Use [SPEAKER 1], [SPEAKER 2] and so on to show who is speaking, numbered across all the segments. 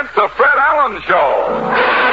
[SPEAKER 1] presents The Fred Allen Show.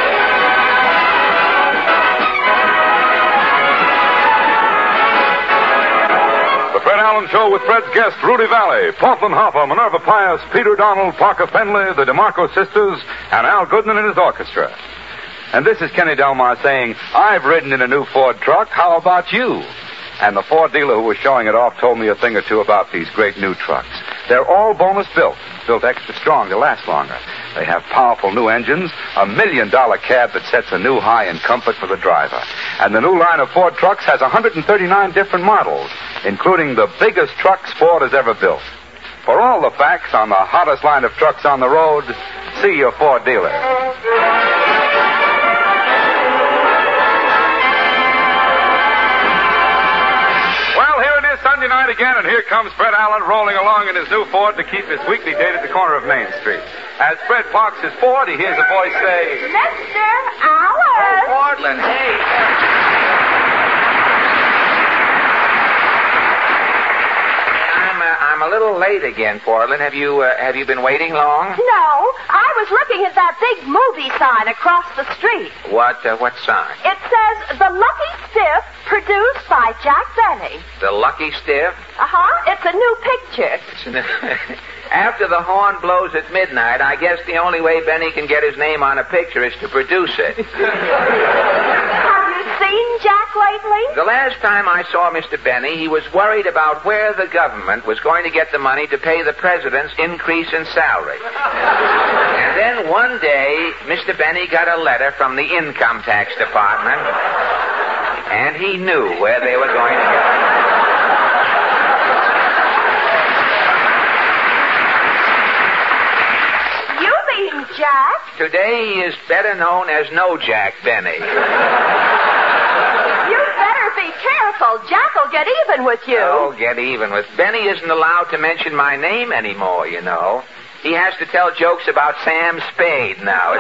[SPEAKER 1] The Fred Allen Show with Fred's guests Rudy Valley, Portland Hopper, Minerva Pius, Peter Donald, Parker Fenley, the DeMarco Sisters, and Al Goodman and his orchestra. And this is Kenny Delmar saying, I've ridden in a new Ford truck. How about you? And the Ford dealer who was showing it off told me a thing or two about these great new trucks. They're all bonus built extra strong to last longer. They have powerful new engines, a $1 million cab that sets a new high in comfort for the driver. And the new line of Ford trucks has 139 different models, including the biggest trucks Ford has ever built. For all the facts on the hottest line of trucks on the road, see your Ford dealer. Sunday night again, and here comes Fred Allen rolling along in his new Ford to keep his weekly date at the corner of Main Street. As Fred parks his Ford, he hears a voice say,
[SPEAKER 2] Mr. Allen!
[SPEAKER 3] Oh, Portland, hey. I'm a little late again, Portland. Have you been waiting long?
[SPEAKER 2] No, I was looking at that big movie sign across the street.
[SPEAKER 3] What sign?
[SPEAKER 2] It says, The Lucky Stiff, produced by Jack Benny.
[SPEAKER 3] The Lucky Stiff?
[SPEAKER 2] Uh-huh, it's a new picture.
[SPEAKER 3] After the horn blows at midnight, I guess the only way Benny can get his name on a picture is to produce it.
[SPEAKER 2] Have you seen Jack lately?
[SPEAKER 3] The last time I saw Mr. Benny, he was worried about where the government was going to get the money to pay the president's increase in salary. And then one day, Mr. Benny got a letter from the income tax department, and he knew where they were going to get it.
[SPEAKER 2] Jack?
[SPEAKER 3] Today he is better known as No Jack Benny.
[SPEAKER 2] You better be careful. Jack will get even with you.
[SPEAKER 3] Oh, get even with. Benny isn't allowed to mention my name anymore, you know. He has to tell jokes about Sam Spade now.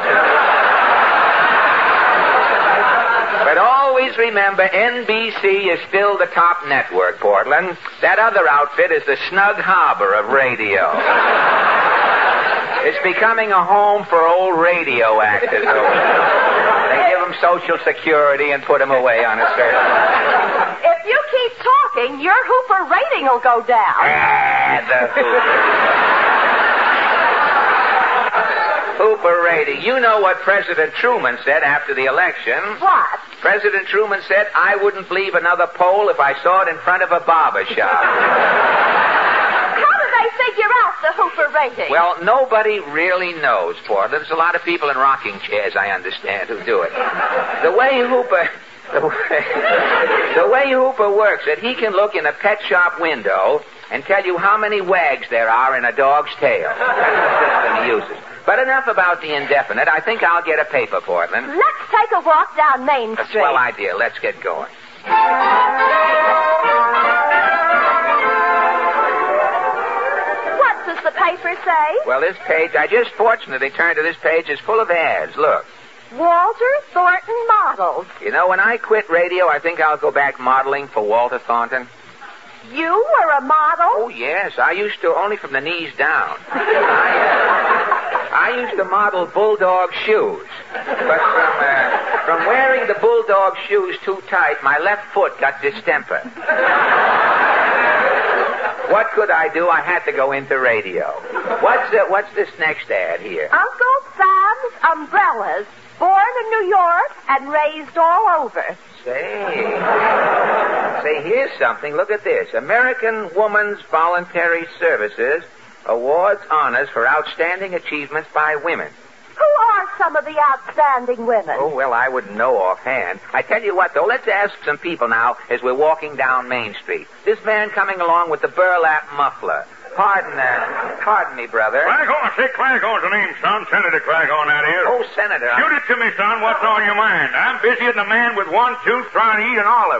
[SPEAKER 3] But always remember, NBC is still the top network, Portland. That other outfit is the Snug Harbor of radio. It's becoming a home for old radio actors. They give them Social Security and put them away on a certain...
[SPEAKER 2] If you keep talking, your Hooper rating will go down.
[SPEAKER 3] The Hooper rating. You know what President Truman said after the election.
[SPEAKER 2] What?
[SPEAKER 3] President Truman said, I wouldn't believe another poll if I saw it in front of a barber shop.
[SPEAKER 2] Figure out the Hooper rating.
[SPEAKER 3] Well, nobody really knows, Portland. There's a lot of people in rocking chairs, I understand, who do it. The way Hooper works it, he can look in a pet shop window and tell you how many wags there are in a dog's tail. That's the system he uses. But enough about the indefinite. I think I'll get a paper, Portland.
[SPEAKER 2] Let's take a walk down Main Street.
[SPEAKER 3] Swell idea. Let's get going.
[SPEAKER 2] What does the paper say?
[SPEAKER 3] Well, this page, I just fortunately turned to this page, is full of ads. Look.
[SPEAKER 2] Walter Thornton Models.
[SPEAKER 3] You know, when I quit radio, I think I'll go back modeling for Walter Thornton.
[SPEAKER 2] You were a model?
[SPEAKER 3] Oh, yes. I used to, only from the knees down. I used to model bulldog shoes. But from wearing the bulldog shoes too tight, my left foot got distemper. What could I do? I had to go into radio. What's this next ad here?
[SPEAKER 2] Uncle Sam's Umbrellas. Born in New York and raised all over.
[SPEAKER 3] Say, here's something. Look at this. American Woman's Voluntary Services awards honors for outstanding achievements by women.
[SPEAKER 2] Who are some of the outstanding women?
[SPEAKER 3] Oh, well, I wouldn't know offhand. I tell you what, though, let's ask some people now as we're walking down Main Street. This man coming along with the burlap muffler. Pardon me, brother.
[SPEAKER 4] Claghorn, say Claghorn's the name, son. Senator Claghorn, that is.
[SPEAKER 3] Oh, Senator.
[SPEAKER 4] Shoot it to me, son. What's on your mind? I'm busy as a man with one tooth trying to eat an olive.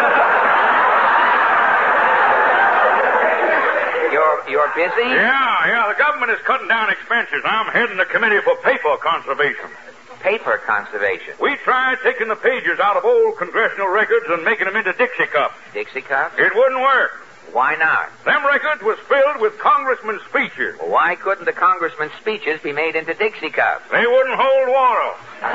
[SPEAKER 3] You're busy?
[SPEAKER 4] Yeah. The government is cutting down expenses. I'm heading the committee for paper conservation.
[SPEAKER 3] Paper conservation?
[SPEAKER 4] We tried taking the pages out of old congressional records and making them into Dixie cups.
[SPEAKER 3] Dixie cups?
[SPEAKER 4] It wouldn't work.
[SPEAKER 3] Why not?
[SPEAKER 4] Them records was filled with congressmen's speeches.
[SPEAKER 3] Well, why couldn't the congressman's speeches be made into Dixie cups?
[SPEAKER 4] They wouldn't hold water.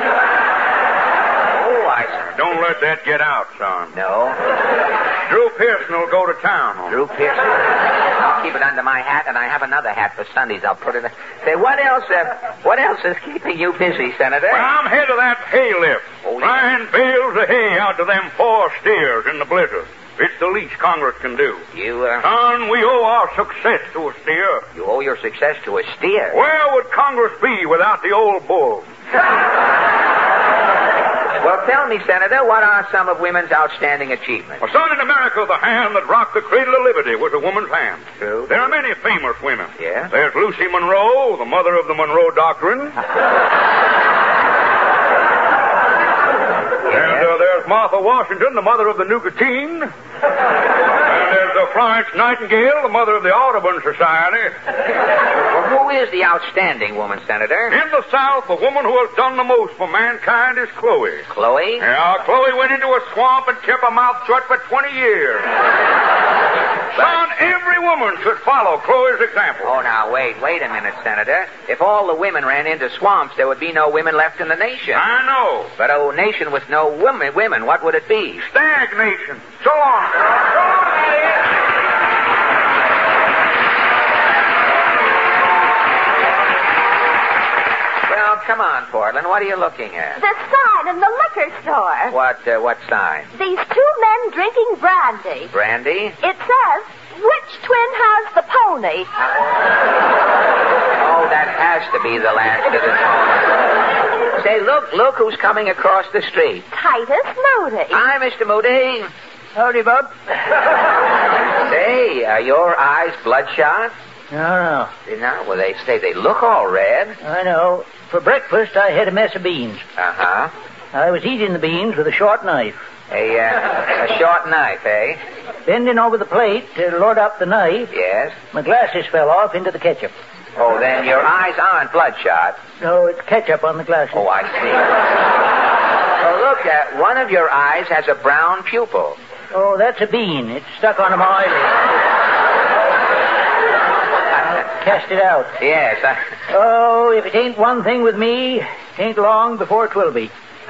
[SPEAKER 3] Oh, I see.
[SPEAKER 4] Don't let that get out, son.
[SPEAKER 3] No.
[SPEAKER 4] Drew Pearson will go to town on it.
[SPEAKER 3] Drew Pearson. I'll keep it under my hat, and I have another hat for Sundays. I'll put it in. Say, what else is keeping you busy, Senator?
[SPEAKER 4] Well, I'm head of that hay lift.
[SPEAKER 3] Oh, yeah.
[SPEAKER 4] Trying bales of hay out to them 4 steers in the blizzard. It's the least Congress can do. Son, we owe our success to a steer.
[SPEAKER 3] You owe your success to a steer?
[SPEAKER 4] Where would Congress be without the old bull?
[SPEAKER 3] Well, tell me, Senator, what are some of women's outstanding achievements?
[SPEAKER 4] Well, son, in America, the hand that rocked the cradle of liberty was a woman's hand.
[SPEAKER 3] True.
[SPEAKER 4] There are many famous women.
[SPEAKER 3] Yeah?
[SPEAKER 4] There's Lucy Monroe, the mother of the Monroe Doctrine. There's Martha Washington, the mother of the nicotine. And there's Florence Nightingale, the mother of the Audubon Society.
[SPEAKER 3] Well, who is the outstanding woman, Senator?
[SPEAKER 4] In the South, the woman who has done the most for mankind is Chloe.
[SPEAKER 3] Chloe?
[SPEAKER 4] Yeah, Chloe went into a swamp and kept her mouth shut for 20 years. Son, every woman should follow Chloe's example.
[SPEAKER 3] Oh, now, wait a minute, Senator. If all the women ran into swamps, there would be no women left in the nation.
[SPEAKER 4] I know.
[SPEAKER 3] But a nation with no women, what would it be?
[SPEAKER 4] Stagnation. So long, son. So long,
[SPEAKER 3] Well, come on, Portland. What are you looking at?
[SPEAKER 2] The sign in the liquor store.
[SPEAKER 3] What sign?
[SPEAKER 2] These 2 men drinking brandy.
[SPEAKER 3] Brandy?
[SPEAKER 2] It says, which twin has the pony?
[SPEAKER 3] Oh, that has to be the last of the pony. Say, look who's coming across the street.
[SPEAKER 2] Titus Moody.
[SPEAKER 3] Hi, Mr. Moody.
[SPEAKER 5] Howdy, Bob.
[SPEAKER 3] Say, are your eyes bloodshot?
[SPEAKER 5] No.
[SPEAKER 3] Well, they say they look all red.
[SPEAKER 5] I know. For breakfast, I had a mess of beans.
[SPEAKER 3] Uh-huh.
[SPEAKER 5] I was eating the beans with a short knife.
[SPEAKER 3] A short knife, eh?
[SPEAKER 5] Bending over the plate to load up the knife,
[SPEAKER 3] Yes.
[SPEAKER 5] my glasses fell off into the ketchup.
[SPEAKER 3] Oh, then your eyes aren't bloodshot.
[SPEAKER 5] No, it's ketchup on the glasses.
[SPEAKER 3] Oh, I see. Oh, look, one of your eyes has a brown pupil.
[SPEAKER 5] Oh, that's a bean. It's stuck on my eyelid. Cast it out.
[SPEAKER 3] Yes.
[SPEAKER 5] Oh, if it ain't one thing with me, it ain't long before it will be.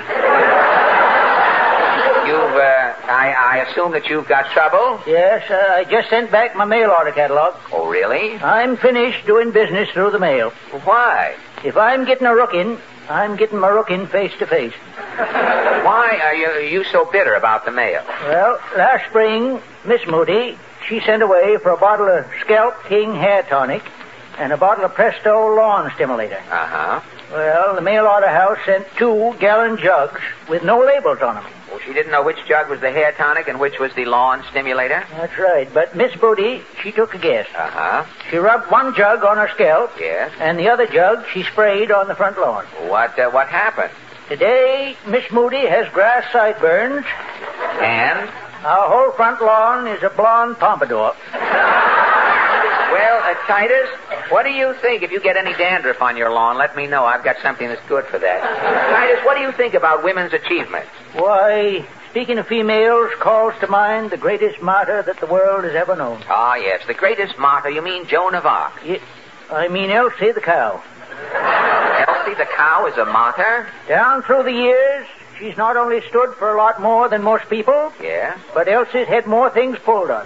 [SPEAKER 3] I assume that you've got trouble?
[SPEAKER 5] Yes, I just sent back my mail order catalog.
[SPEAKER 3] Oh, really?
[SPEAKER 5] I'm finished doing business through the mail.
[SPEAKER 3] Why?
[SPEAKER 5] If I'm getting a rook in, I'm getting my rook in face to face.
[SPEAKER 3] Why are you so bitter about the mail?
[SPEAKER 5] Well, last spring, Miss Moody, she sent away for a bottle of Scalp King hair tonic and a bottle of Presto lawn stimulator.
[SPEAKER 3] Uh-huh.
[SPEAKER 5] Well, the mail order house sent 2-gallon jugs with no labels on them.
[SPEAKER 3] Well, she didn't know which jug was the hair tonic and which was the lawn stimulator?
[SPEAKER 5] That's right. But Miss Moody, she took a guess.
[SPEAKER 3] Uh-huh.
[SPEAKER 5] She rubbed one jug on her scalp.
[SPEAKER 3] Yes.
[SPEAKER 5] And the other jug she sprayed on the front lawn.
[SPEAKER 3] What happened?
[SPEAKER 5] Today, Miss Moody has grass sideburns.
[SPEAKER 3] And?
[SPEAKER 5] Our whole front lawn is a blonde pompadour.
[SPEAKER 3] Well, Titus, what do you think? If you get any dandruff on your lawn, let me know. I've got something that's good for that. Titus, what do you think about women's achievements?
[SPEAKER 5] Why, speaking of females, calls to mind the greatest martyr that the world has ever known.
[SPEAKER 3] Ah, yes, the greatest martyr. You mean Joan of Arc?
[SPEAKER 5] I mean Elsie the cow.
[SPEAKER 3] Elsie the cow is a martyr?
[SPEAKER 5] Down through the years, she's not only stood for a lot more than most people,
[SPEAKER 3] yeah,
[SPEAKER 5] but Elsie's had more things pulled on her.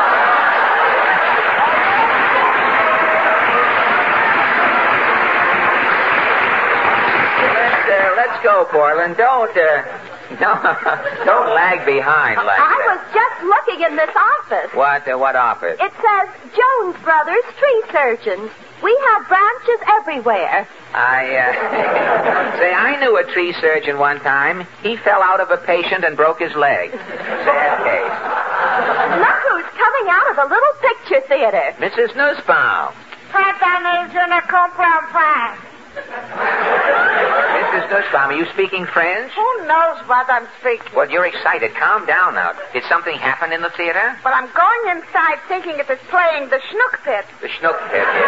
[SPEAKER 3] Let's go, Portland. Don't lag behind like that.
[SPEAKER 2] I was just looking in this office.
[SPEAKER 3] What office?
[SPEAKER 2] It says Jones Brothers Tree Surgeons. We have branches everywhere.
[SPEAKER 3] I knew a tree surgeon one time. He fell out of a patient and broke his leg. Sad case.
[SPEAKER 2] Look who's coming out of the little picture theater.
[SPEAKER 3] Mrs. Nussbaum. Mrs. Nussbaum, are you speaking French?
[SPEAKER 6] Who knows what I'm speaking?
[SPEAKER 3] Well, you're excited. Calm down now. Did something happen in the theater?
[SPEAKER 6] But I'm going inside thinking it is playing the Schnook Pit.
[SPEAKER 3] The Schnook Pit, yes.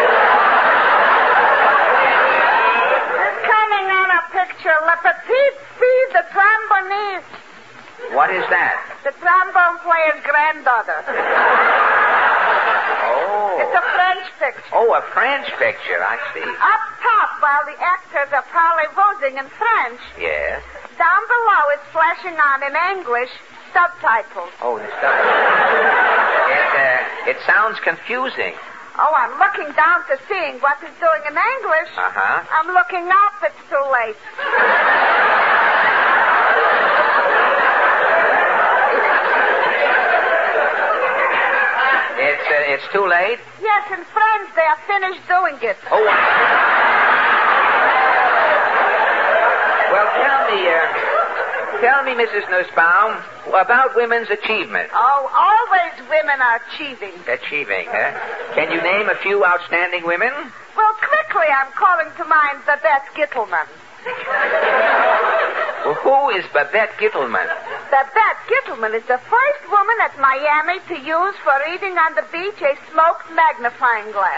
[SPEAKER 6] It's coming on a picture. La Petite Fille de Tromboniste.
[SPEAKER 3] What is that?
[SPEAKER 6] The trombone player's granddaughter.
[SPEAKER 3] Oh.
[SPEAKER 6] It's a French picture.
[SPEAKER 3] Oh, a French picture. I see.
[SPEAKER 6] Up top, while the actors are parley-vousing in French,
[SPEAKER 3] Yes.
[SPEAKER 6] down below it's flashing on in English subtitles.
[SPEAKER 3] Oh, the stuff. It sounds confusing.
[SPEAKER 6] Oh, I'm looking down to seeing what he's doing in English.
[SPEAKER 3] Uh-huh.
[SPEAKER 6] I'm looking up. It's too late.
[SPEAKER 3] It's too late?
[SPEAKER 6] Yes, in French, they are finished doing it.
[SPEAKER 3] Oh, well, tell me, Mrs. Nussbaum, about women's achievement.
[SPEAKER 6] Oh, always women are achieving.
[SPEAKER 3] Achieving, huh? Can you name a few outstanding women?
[SPEAKER 6] Well, quickly, I'm calling to mind Babette Gittelman.
[SPEAKER 3] Well, who is Babette Gittelman?
[SPEAKER 6] Babette Gittelman is the first woman at Miami to use for reading on the beach a smoked magnifying glass.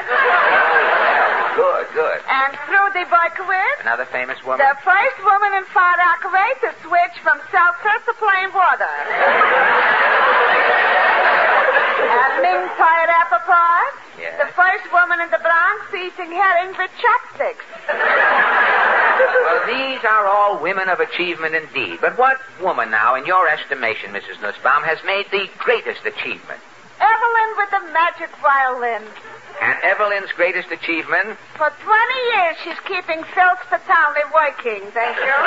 [SPEAKER 3] Good.
[SPEAKER 6] And Trudy Boykowitz,
[SPEAKER 3] Another famous woman?
[SPEAKER 6] the first woman in Far Rockaway to switch from seltzer to plain water. And Ming Toy Rappaport, the first woman in the Bronx eating herring with chopsticks.
[SPEAKER 3] Well, these are all women of achievement indeed. But what woman now, in your estimation, Mrs. Nussbaum, has made the greatest achievement?
[SPEAKER 6] Evelyn with the magic violin.
[SPEAKER 3] And Evelyn's greatest achievement?
[SPEAKER 6] For 20 years, she's keeping Phil Spitali working. Thank you.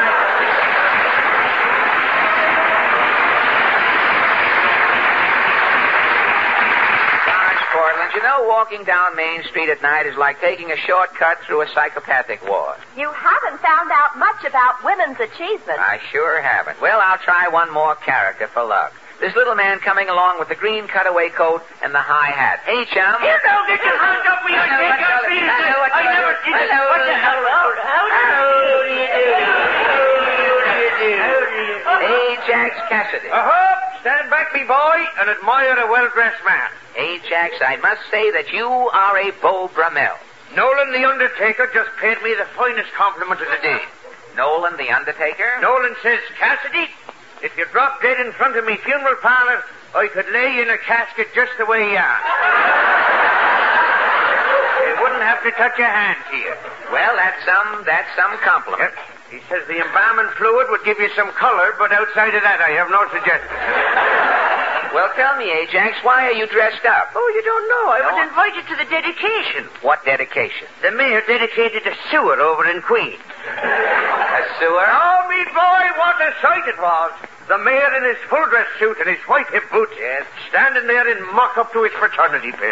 [SPEAKER 3] Portland, you know, walking down Main Street at night is like taking a shortcut through a psychopathic ward.
[SPEAKER 2] You haven't found out much about women's achievement.
[SPEAKER 3] I sure haven't. Well, I'll try one more character for luck. This little man coming along with the green cutaway coat and the high hat. Hey, chum.
[SPEAKER 5] You don't get your hands up me. I never did it. What the hell? How do you do?
[SPEAKER 3] Ajax Cassidy.
[SPEAKER 4] Stand back, me boy, and admire a well-dressed man.
[SPEAKER 3] Ajax, I must say that you are a Beau Brummel.
[SPEAKER 4] Nolan the Undertaker just paid me the finest compliment of the day.
[SPEAKER 3] Nolan the Undertaker?
[SPEAKER 4] Nolan says, Cassidy, if you drop dead in front of me funeral parlor, I could lay you in a casket just the way you are. They wouldn't have to touch a hand to you.
[SPEAKER 3] Well, that's some compliment.
[SPEAKER 4] Yep. He says the embalming fluid would give you some color, but outside of that, I have no suggestion.
[SPEAKER 3] Well, tell me, Ajax, why are you dressed up?
[SPEAKER 5] Oh, you don't know. I was invited to the dedication.
[SPEAKER 3] What dedication?
[SPEAKER 5] The mayor dedicated a sewer over in Queens.
[SPEAKER 3] A sewer?
[SPEAKER 4] Oh, me boy, what a sight it was. The mayor in his full-dress suit and his white hip boots, standing there in mock-up to his fraternity pin.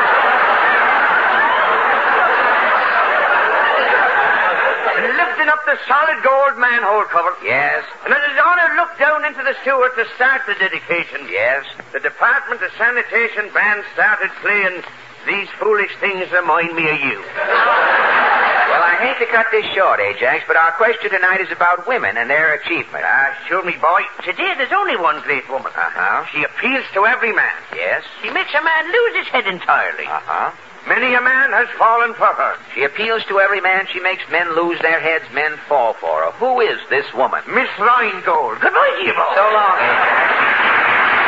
[SPEAKER 4] Lifting up the solid gold manhole cover.
[SPEAKER 3] Yes.
[SPEAKER 4] And as his honor looked down into the sewer to start the dedication.
[SPEAKER 3] Yes.
[SPEAKER 4] The Department of Sanitation band started playing These Foolish Things Remind Me of You.
[SPEAKER 3] Well, I hate to cut this short, Ajax, but our question tonight is about women and their achievement.
[SPEAKER 4] Sure, me boy. Today there's only one great woman.
[SPEAKER 3] Uh-huh.
[SPEAKER 4] She appeals to every man.
[SPEAKER 3] Yes.
[SPEAKER 5] She makes a man lose his head entirely.
[SPEAKER 3] Uh-huh.
[SPEAKER 4] Many a man has fallen for her.
[SPEAKER 3] She appeals to every man. She makes men lose their heads, men fall for her. Who is this woman?
[SPEAKER 4] Miss Rheingold. Goodbye to you, boy.
[SPEAKER 3] So long, Ajax.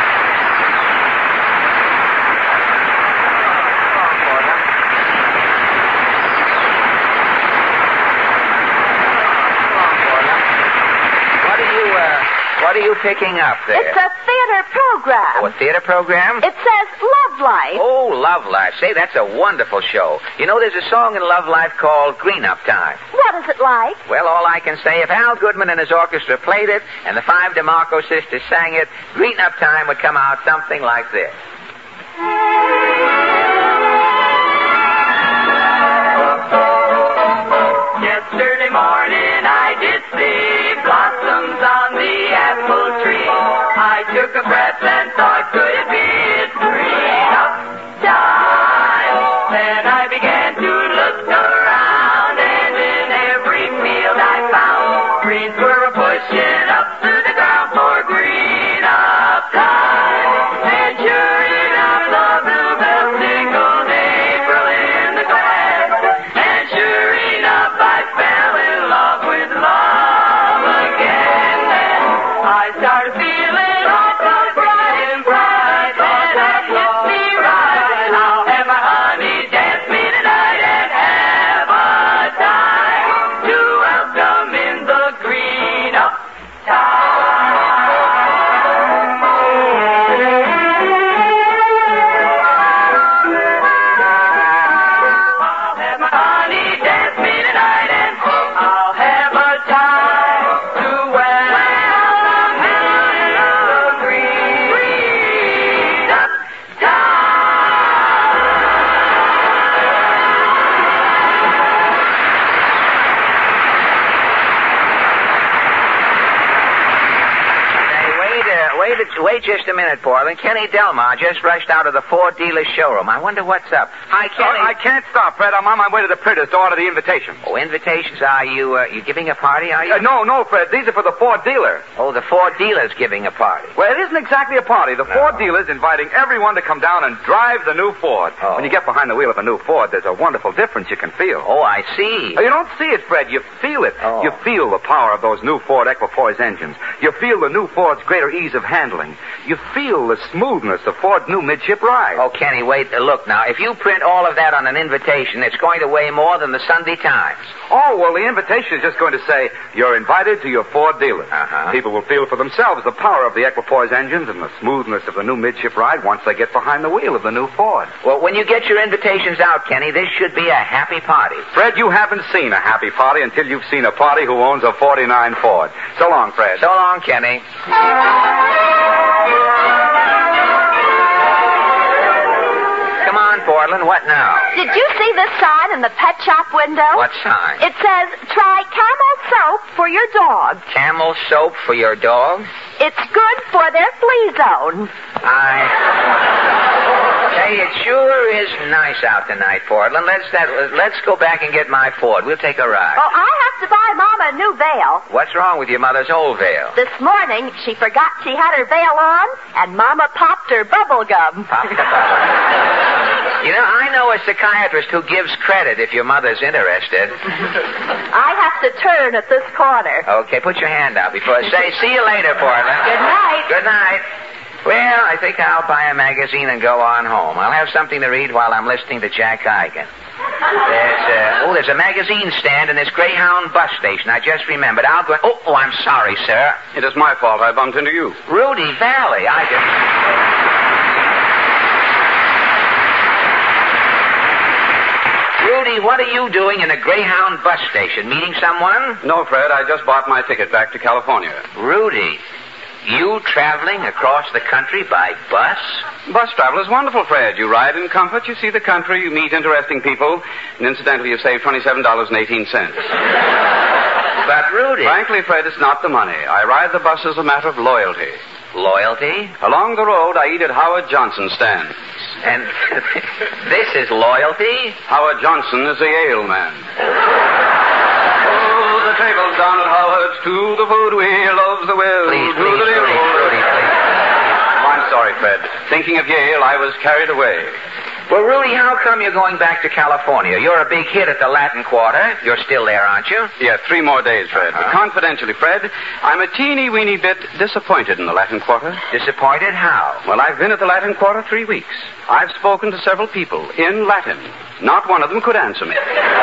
[SPEAKER 3] What are you picking up there?
[SPEAKER 2] It's a theater program.
[SPEAKER 3] Oh, a theater program?
[SPEAKER 2] It says Love Life.
[SPEAKER 3] Oh, Love Life. Say, that's a wonderful show. You know, there's a song in Love Life called Green Up Time.
[SPEAKER 2] What is it like?
[SPEAKER 3] Well, all I can say, if Al Goodman and his orchestra played it and the five DeMarco sisters sang it, Green Up Time would come out something like this.
[SPEAKER 7] Yesterday morning I did see blossoms on the apple tree. I took a breath and thought, could it be it's green up time? Then I began to look around, and in every field I found greens were pushing up through the ground for green up time. And sure enough, the bluebell tinkled April in the glass. And sure enough, I fell in love with love again. Then I started feeling all so bright and bright. Then that hit me right. How
[SPEAKER 3] Wait just a minute, Portland. Kenny Delmar just rushed out of the Ford dealer showroom. I wonder what's up. Hi, Kenny.
[SPEAKER 1] I can't stop, Fred. I'm on my way to the printers to order the invitation.
[SPEAKER 3] Oh, invitations? Are you giving a party, are you?
[SPEAKER 1] No, Fred. These are for the Ford dealer.
[SPEAKER 3] Oh, the Ford dealer's giving a party.
[SPEAKER 1] Well, it isn't exactly a party. The Ford dealer's inviting everyone to come down and drive the new Ford.
[SPEAKER 3] Oh.
[SPEAKER 1] When you get behind the wheel of a new Ford, there's a wonderful difference you can feel.
[SPEAKER 3] Oh, I see.
[SPEAKER 1] You don't see it, Fred. You feel it.
[SPEAKER 3] Oh.
[SPEAKER 1] You feel the power of those new Ford Equipoise engines. You feel the new Ford's greater ease of handling. You feel the smoothness of Ford's new midship ride.
[SPEAKER 3] Oh, Kenny, wait. Look now. If you print all of that on an invitation, it's going to weigh more than the Sunday Times.
[SPEAKER 1] Oh, well, the invitation is just going to say, you're invited to your Ford dealer.
[SPEAKER 3] Uh-huh.
[SPEAKER 1] People will feel for themselves the power of the Equipoise engines and the smoothness of the new midship ride once they get behind the wheel of the new Ford.
[SPEAKER 3] Well, when you get your invitations out, Kenny, this should be a happy party.
[SPEAKER 1] Fred, you haven't seen a happy party until you've seen a party who owns a 49 Ford. So long, Fred.
[SPEAKER 3] So long, Kenny. Come on, Portland. What now?
[SPEAKER 2] Did you see this sign in the pet shop window?
[SPEAKER 3] What sign?
[SPEAKER 2] It says, try Camel soap for your dog.
[SPEAKER 3] Camel soap for your dog?
[SPEAKER 2] It's good for their flea zone.
[SPEAKER 3] Hey, it sure is nice out tonight, Portland. Let's go back and get my Ford. We'll take a ride.
[SPEAKER 2] Oh, I have to buy Mama a new veil.
[SPEAKER 3] What's wrong with your mother's old veil?
[SPEAKER 2] This morning, she forgot she had her veil on, and Mama popped her bubble gum.
[SPEAKER 3] You know, I know a psychiatrist who gives credit if your mother's interested.
[SPEAKER 2] I have to turn at this corner.
[SPEAKER 3] Okay, put your hand out before I say, see you later, Portland.
[SPEAKER 2] Good night.
[SPEAKER 3] Good night. Well, I think I'll buy a magazine and go on home. I'll have something to read while I'm listening to Jack Eigen. There's a magazine stand in this Greyhound bus station. I just remembered. I'll go... Oh, I'm sorry, sir.
[SPEAKER 1] It is my fault. I bumped into you.
[SPEAKER 3] Rudy Valley. Rudy, what are you doing in a Greyhound bus station? Meeting someone?
[SPEAKER 1] No, Fred. I just bought my ticket back to California.
[SPEAKER 3] Rudy, you traveling across the country by bus?
[SPEAKER 1] Bus travel is wonderful, Fred. You ride in comfort, you see the country, you meet interesting people, and incidentally, you save $27.18.
[SPEAKER 3] But, Rudy...
[SPEAKER 1] Frankly, Fred, it's not the money. I ride the bus as a matter of loyalty.
[SPEAKER 3] Loyalty?
[SPEAKER 1] Along the road, I eat at Howard Johnson's stand.
[SPEAKER 3] And this is loyalty?
[SPEAKER 1] Howard Johnson is a Yale man. Oh, the table's down at Howard's, to the food we loves the will.
[SPEAKER 3] Please, Rudy.
[SPEAKER 1] Oh, I'm sorry, Fred. Thinking of Yale, I was carried away.
[SPEAKER 3] Well, Rudy, how come you're going back to California? You're a big hit at the Latin Quarter. You're still there, aren't you?
[SPEAKER 1] Yeah, 3 more days, Fred. But confidentially, Fred, I'm a teeny-weeny bit disappointed in the Latin Quarter.
[SPEAKER 3] Disappointed? How?
[SPEAKER 1] Well, I've been at the Latin Quarter 3 weeks. I've spoken to several people in Latin. Not one of them could answer me.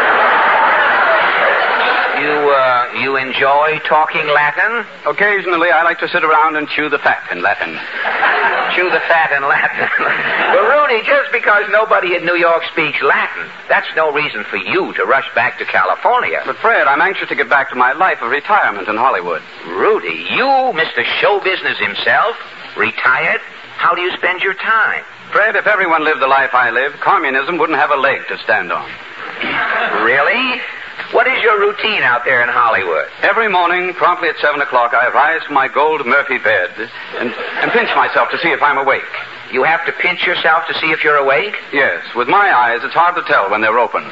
[SPEAKER 3] You enjoy talking Latin?
[SPEAKER 1] Occasionally, I like to sit around and chew the fat in Latin.
[SPEAKER 3] Chew the fat in Latin. Well, Rudy, just because nobody in New York speaks Latin, that's no reason for you to rush back to California.
[SPEAKER 1] But, Fred, I'm anxious to get back to my life of retirement in Hollywood.
[SPEAKER 3] Rudy, you, Mr. Show Business himself, retired? How do you spend your time?
[SPEAKER 1] Fred, if everyone lived the life I live, communism wouldn't have a leg to stand on.
[SPEAKER 3] Really? What is your routine out there in Hollywood?
[SPEAKER 1] Every morning, promptly at 7 o'clock, I rise from my gold Murphy bed and pinch myself to see if I'm awake.
[SPEAKER 3] You have to pinch yourself to see if you're awake?
[SPEAKER 1] Yes. With my eyes, it's hard to tell when they're open.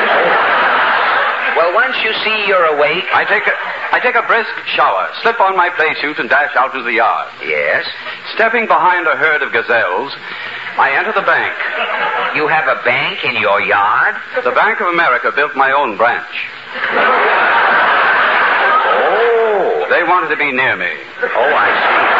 [SPEAKER 3] Well, once you see you're awake...
[SPEAKER 1] I take a brisk shower, slip on my play suit, and dash out to the yard.
[SPEAKER 3] Yes?
[SPEAKER 1] Stepping behind a herd of gazelles, I enter the bank.
[SPEAKER 3] You have a bank in your yard?
[SPEAKER 1] The Bank of America built my own branch.
[SPEAKER 3] Oh.
[SPEAKER 1] They wanted to be near me.
[SPEAKER 3] Oh, I see.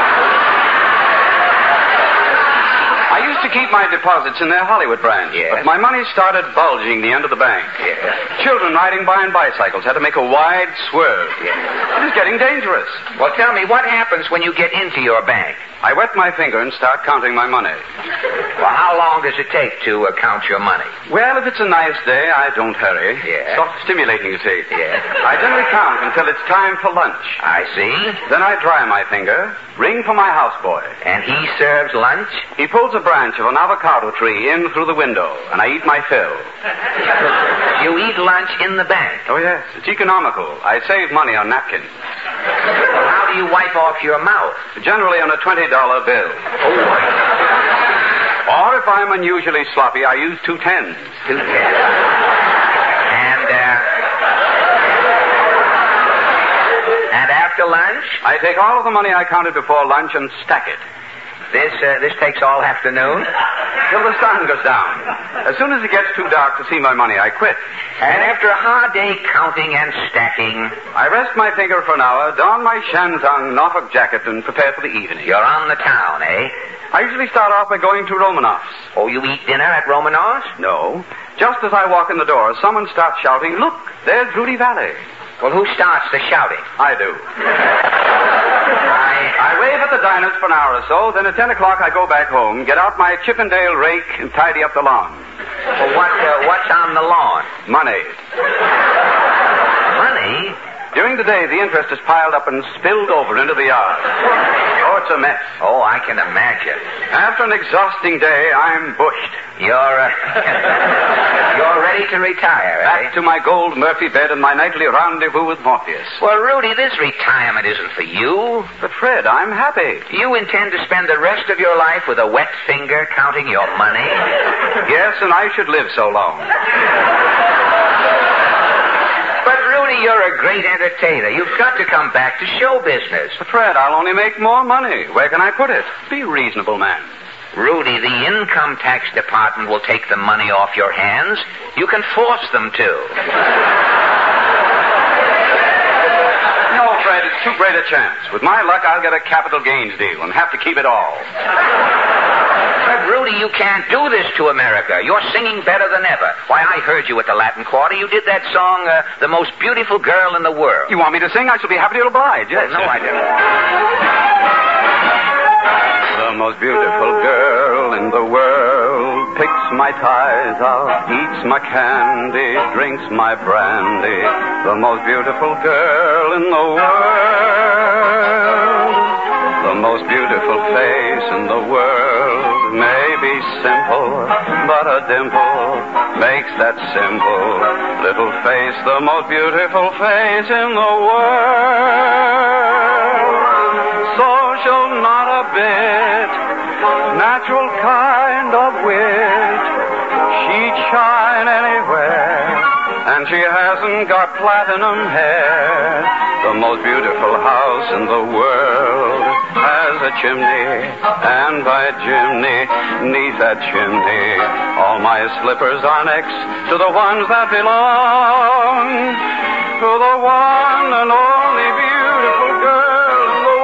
[SPEAKER 1] I used to keep my deposits in their Hollywood branch, but my money started bulging the end of the bank. Children riding by on bicycles had to make a wide swerve. It was getting dangerous.
[SPEAKER 3] Well, tell me, what happens when you get into your bank?
[SPEAKER 1] I wet my finger and start counting my money.
[SPEAKER 3] Well, how long does it take to count your money?
[SPEAKER 1] Well, if it's a nice day, I don't hurry.
[SPEAKER 3] Yeah.
[SPEAKER 1] Sort of stimulating, you see.
[SPEAKER 3] Yeah.
[SPEAKER 1] I generally count until it's time for lunch.
[SPEAKER 3] I see.
[SPEAKER 1] Then I dry my finger, ring for my houseboy.
[SPEAKER 3] And he serves lunch?
[SPEAKER 1] He pulls a branch
[SPEAKER 8] branch of an avocado tree in through the window, and I eat my fill.
[SPEAKER 3] You eat lunch in the bank?
[SPEAKER 8] Oh, yes. It's economical. I save money on napkins.
[SPEAKER 3] Well, how do you wipe off your mouth?
[SPEAKER 8] Generally on a $20 bill. Or if I'm unusually sloppy, I use 2 10s.
[SPEAKER 3] 2 10s. And after lunch?
[SPEAKER 8] I take all of the money I counted before lunch and stack it.
[SPEAKER 3] This takes all afternoon?
[SPEAKER 8] Till the sun goes down. As soon as it gets too dark to see my money, I quit.
[SPEAKER 3] And after a hard day counting and stacking?
[SPEAKER 8] I rest my finger for an hour, don my Shantung Norfolk jacket, and prepare for the evening.
[SPEAKER 3] You're on the town, eh?
[SPEAKER 8] I usually start off by going to Romanoff's.
[SPEAKER 3] Oh, you eat dinner at Romanoff's?
[SPEAKER 8] No. Just as I walk in the door, someone starts shouting, "Look, there's Rudy Valley."
[SPEAKER 3] Well, who starts the shouting?
[SPEAKER 8] I do. I wave at the diners for an hour or so, then at 10 o'clock I go back home, get out my Chippendale rake, and tidy up the lawn.
[SPEAKER 3] Well, what's on the lawn?
[SPEAKER 8] Money.
[SPEAKER 3] Money?
[SPEAKER 8] During the day, the interest is piled up and spilled over into the yard. Oh, it's a mess.
[SPEAKER 3] Oh, I can imagine.
[SPEAKER 8] After an exhausting day, I'm bushed.
[SPEAKER 3] You're ready to retire,
[SPEAKER 8] Back to my gold Murphy bed and my nightly rendezvous with Morpheus.
[SPEAKER 3] Well, Rudy, this retirement isn't for you.
[SPEAKER 8] But, Fred, I'm happy.
[SPEAKER 3] You intend to spend the rest of your life with a wet finger counting your money?
[SPEAKER 8] Yes, and I should live so long.
[SPEAKER 3] But, Rudy, you're a great entertainer. You've got to come back to show business.
[SPEAKER 8] But, Fred, I'll only make more money. Where can I put it? Be a reasonable man.
[SPEAKER 3] Rudy, the income tax department will take the money off your hands. You can force them to.
[SPEAKER 8] No, Fred, it's too great a chance. With my luck, I'll get a capital gains deal and have to keep it all.
[SPEAKER 3] But, Rudy, you can't do this to America. You're singing better than ever. Why, I heard you at the Latin Quarter. You did that song, The Most Beautiful Girl in the World.
[SPEAKER 8] You want me to sing? I shall be happy to oblige, yes.
[SPEAKER 3] Well, no, I don't.
[SPEAKER 8] The most beautiful girl in the world picks my ties out, eats my candy, drinks my brandy. The most beautiful girl in the world. The most beautiful face in the world may be simple, but a dimple makes that simple little face the most beautiful face in the world. Social, not a bit, natural kind of wit. She'd shine anywhere, and she hasn't got platinum hair. The most beautiful house in the world has a chimney, and by chimney, neath that chimney, all my slippers are next to the ones that belong to the one and only beautiful girl in the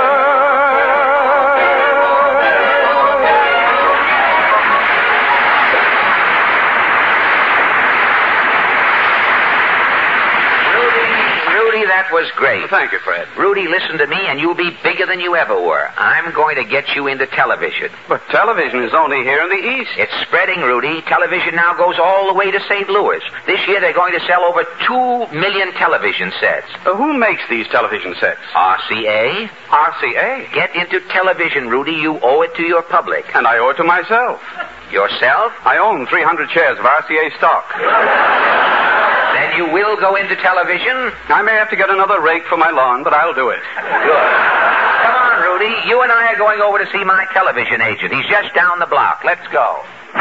[SPEAKER 3] That was great.
[SPEAKER 8] Thank you, Fred.
[SPEAKER 3] Rudy, listen to me, and you'll be bigger than you ever were. I'm going to get you into television.
[SPEAKER 8] But television is only here in the East.
[SPEAKER 3] It's spreading, Rudy. Television now goes all the way to St. Louis. This year they're going to sell over 2 million television sets.
[SPEAKER 8] Who makes these television sets?
[SPEAKER 3] RCA.
[SPEAKER 8] RCA?
[SPEAKER 3] Get into television, Rudy. You owe it to your public.
[SPEAKER 8] And I owe it to myself.
[SPEAKER 3] Yourself?
[SPEAKER 8] I own 300 shares of RCA stock.
[SPEAKER 3] Then you will go into television?
[SPEAKER 8] I may have to get another rake for my lawn, but I'll do it.
[SPEAKER 3] Good. Come on, Rudy. You and I are going over to see my television agent. He's just down the block. Let's go.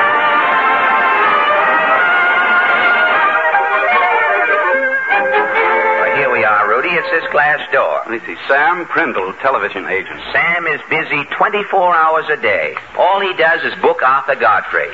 [SPEAKER 3] Well, here we are, Rudy. It's this glass door.
[SPEAKER 8] Let me see. Sam Prindle, television agent.
[SPEAKER 3] Sam is busy 24 hours a day. All he does is book Arthur Godfrey.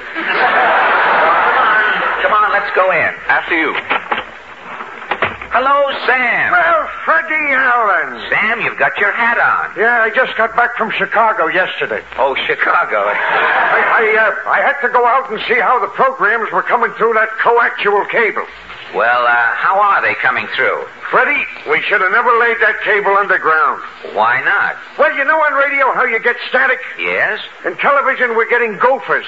[SPEAKER 3] Come on, let's go in.
[SPEAKER 8] After you.
[SPEAKER 3] Hello, Sam.
[SPEAKER 9] Well, Freddie Allen.
[SPEAKER 3] Sam, you've got your hat on.
[SPEAKER 9] Yeah, I just got back from Chicago yesterday.
[SPEAKER 3] Oh, Chicago.
[SPEAKER 9] I had to go out and see how the programs were coming through that coaxial cable.
[SPEAKER 3] Well, how are they coming through?
[SPEAKER 9] Freddie, we should have never laid that cable underground.
[SPEAKER 3] Why not?
[SPEAKER 9] Well, you know on radio how you get static?
[SPEAKER 3] Yes?
[SPEAKER 9] In television, we're getting gophers.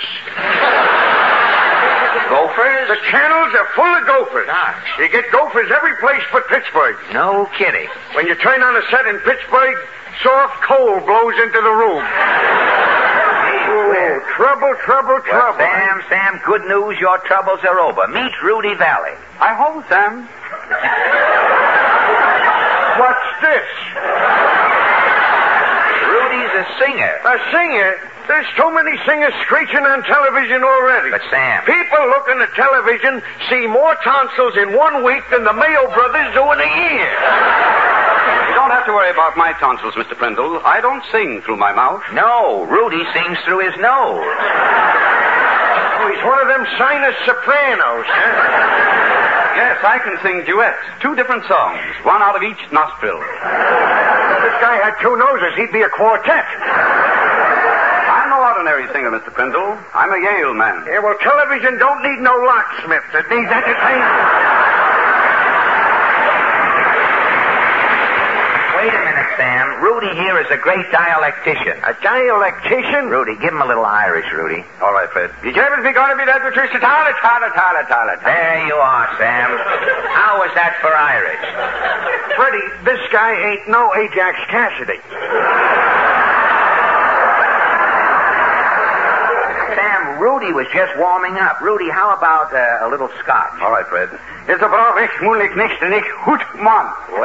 [SPEAKER 3] Gophers?
[SPEAKER 9] The channels are full of gophers.
[SPEAKER 3] Gosh.
[SPEAKER 9] You get gophers every place but Pittsburgh.
[SPEAKER 3] No kidding.
[SPEAKER 9] When you turn on a set in Pittsburgh, soft coal blows into the room.
[SPEAKER 3] Where?
[SPEAKER 9] trouble.
[SPEAKER 3] Well, Sam, good news. Your troubles are over. Meet Rudy Valley.
[SPEAKER 8] I hope, Sam.
[SPEAKER 9] What's this?
[SPEAKER 3] Rudy's a singer.
[SPEAKER 9] A singer? There's too many singers screeching on television already.
[SPEAKER 3] But, Sam...
[SPEAKER 9] People looking at television see more tonsils in 1 week than the Mayo brothers do in a year.
[SPEAKER 8] You don't have to worry about my tonsils, Mr. Prindle. I don't sing through my mouth.
[SPEAKER 3] No, Rudy sings through his nose.
[SPEAKER 9] Oh, he's one of them sinus sopranos, huh?
[SPEAKER 8] Yes, I can sing duets. 2 different songs, one out of each nostril.
[SPEAKER 9] If this guy had 2 noses, he'd be a quartet.
[SPEAKER 8] I'm no ordinary singer, Mr. Prindle. I'm a Yale man.
[SPEAKER 9] Yeah, well, television don't need no locksmith. It needs entertainment.
[SPEAKER 3] Wait a minute, Sam. Rudy here is a great dialectician.
[SPEAKER 9] A dialectician?
[SPEAKER 3] Rudy, give him a little Irish, Rudy.
[SPEAKER 8] All right, Fred.
[SPEAKER 3] Did you ever be going to be that Patricia? There you are, Sam. How was that for Irish?
[SPEAKER 9] Freddie, this guy ain't no Ajax Cassidy.
[SPEAKER 3] Sam, Rudy was just warming up. Rudy, how about a little scotch?
[SPEAKER 8] All right, Fred. It's a brave ich moeilijk niks en ik goed man.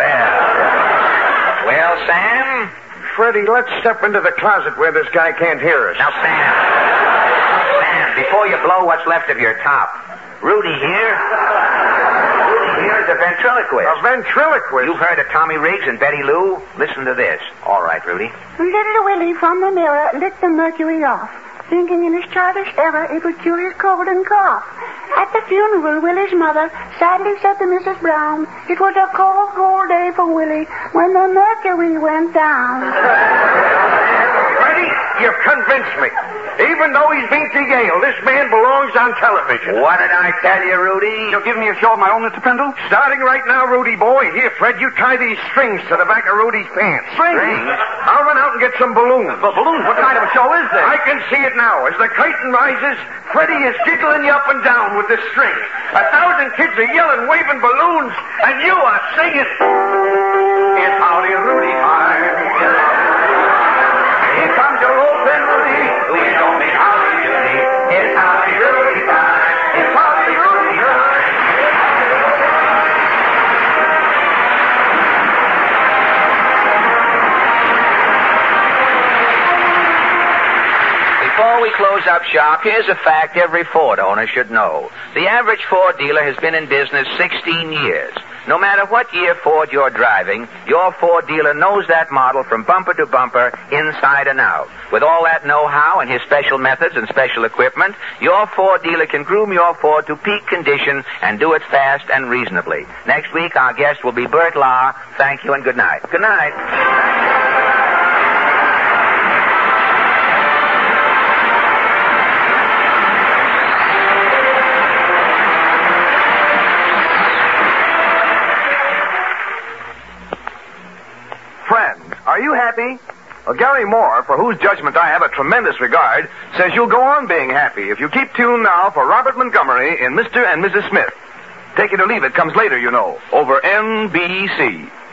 [SPEAKER 3] Well, Sam?
[SPEAKER 9] Freddie, let's step into the closet where this guy can't hear us.
[SPEAKER 3] Now, Sam, before you blow what's left of your top, Rudy here is a ventriloquist.
[SPEAKER 9] A ventriloquist?
[SPEAKER 3] You've heard of Tommy Riggs and Betty Lou? Listen to this. All right, Rudy.
[SPEAKER 10] Little Willie from the mirror lit the mercury off, thinking in his childish error it would cure his cold and cough. At the funeral, Willie's mother sadly said to Mrs. Brown, it was a cold, cold day for Willie when the mercury went down.
[SPEAKER 9] Freddie, you've convinced me. Even though he's been to Yale, this man belongs on television.
[SPEAKER 3] What did I tell you, Rudy?
[SPEAKER 8] You'll give me a show of my own, Mr. Prindle?
[SPEAKER 9] Starting right now, Rudy boy. Here, Fred, you tie these strings to the back of Rudy's pants.
[SPEAKER 8] Strings?
[SPEAKER 9] I'll run out and get some balloons.
[SPEAKER 8] Balloons? What kind of a show is this?
[SPEAKER 9] I can see it now. As the curtain rises, Freddie is jiggling you up and down with the string. 1,000 kids are yelling, waving balloons, and you are singing. It's Howdy Rudy time. Here comes your old friend Rudy. We don't mean Howdy Doody. It's Howdy Rudy time. It's Howdy Rudy time.
[SPEAKER 3] Before we close up shop, here's a fact every Ford owner should know. The average Ford dealer has been in business 16 years. No matter what year Ford you're driving, your Ford dealer knows that model from bumper to bumper, inside and out. With all that know-how and his special methods and special equipment, your Ford dealer can groom your Ford to peak condition and do it fast and reasonably. Next week, our guest will be Bert Lahr. Thank you and good night. Good night.
[SPEAKER 11] Are you happy? Well, Gary Moore, for whose judgment I have a tremendous regard, says you'll go on being happy if you keep tuned now for Robert Montgomery in Mr. and Mrs. Smith. Take it or leave it comes later, you know, over NBC.